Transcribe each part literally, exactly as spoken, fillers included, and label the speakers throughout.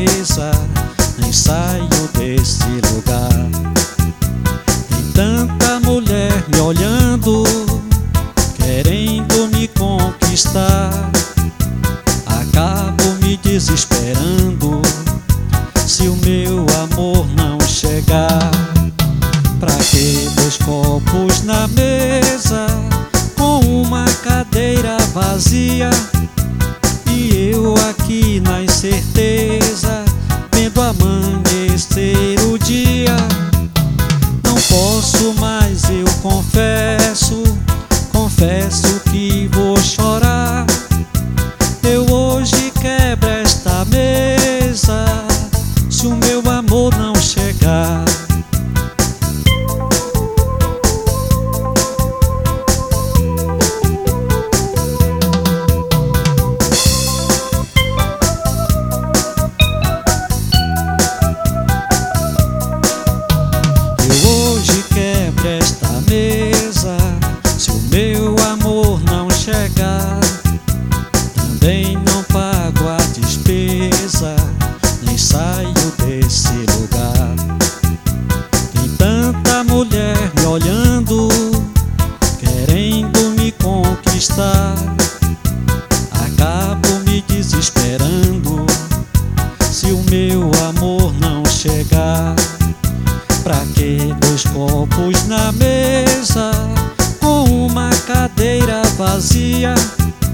Speaker 1: mesa, nem saio desse lugar. Tem tanta mulher me olhando, querendo me conquistar. Acabo me desesperando se o meu amor não chegar. Pra que dois copos na mesa, com uma cadeira vazia, e eu aqui na incerteza, vendo amanhecer o dia? Não posso mais, eu confesso, confesso que vou chorar. Eu hoje quebro esta mesa, se o meu amor não chegar. Eu hoje quebro esta mesa, se o meu amor não chegar. Também não pago a despesa, nem saio desse lugar. Tem tanta mulher me olhando, querendo me conquistar. Acabo me desesperando se o meu amor não chegar. Pra que dois copos na mesa, com uma cadeira vazia,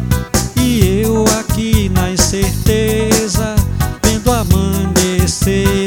Speaker 1: e eu aqui na incerteza, vendo amanhecer